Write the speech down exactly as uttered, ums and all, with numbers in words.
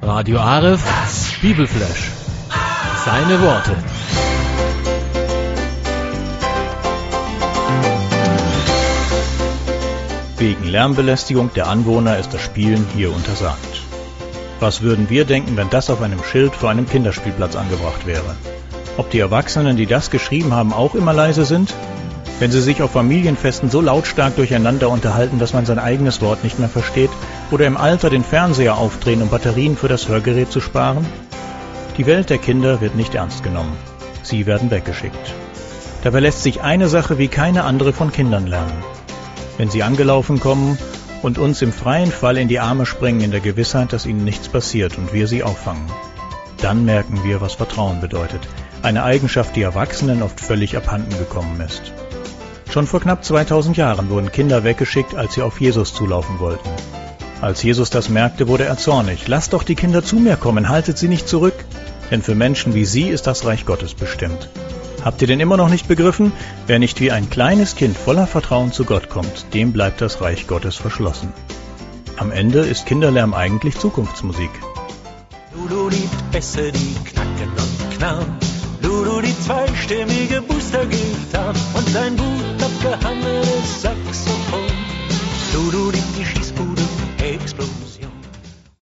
Radio Aref, Bibelflash. Seine Worte. Wegen Lärmbelästigung der Anwohner ist das Spielen hier untersagt. Was würden wir denken, wenn das auf einem Schild vor einem Kinderspielplatz angebracht wäre? Ob die Erwachsenen, die das geschrieben haben, auch immer leise sind? Wenn sie sich auf Familienfesten so lautstark durcheinander unterhalten, dass man sein eigenes Wort nicht mehr versteht? Oder im Alter den Fernseher aufdrehen, um Batterien für das Hörgerät zu sparen? Die Welt der Kinder wird nicht ernst genommen. Sie werden weggeschickt. Dabei lässt sich eine Sache wie keine andere von Kindern lernen. Wenn sie angelaufen kommen und uns im freien Fall in die Arme springen, in der Gewissheit, dass ihnen nichts passiert und wir sie auffangen, dann merken wir, was Vertrauen bedeutet. Eine Eigenschaft, die Erwachsenen oft völlig abhanden gekommen ist. Schon vor knapp zweitausend Jahren wurden Kinder weggeschickt, als sie auf Jesus zulaufen wollten. Als Jesus das merkte, wurde er zornig. Lasst doch die Kinder zu mir kommen, haltet sie nicht zurück, denn für Menschen wie sie ist das Reich Gottes bestimmt. Habt ihr denn immer noch nicht begriffen? Wer nicht wie ein kleines Kind voller Vertrauen zu Gott kommt, dem bleibt das Reich Gottes verschlossen. Am Ende ist Kinderlärm eigentlich Zukunftsmusik. Lulu, die Bässe, die knacken und knarren. Lulu, die zweistimmige Boostergitarre und sein gut abgehangenes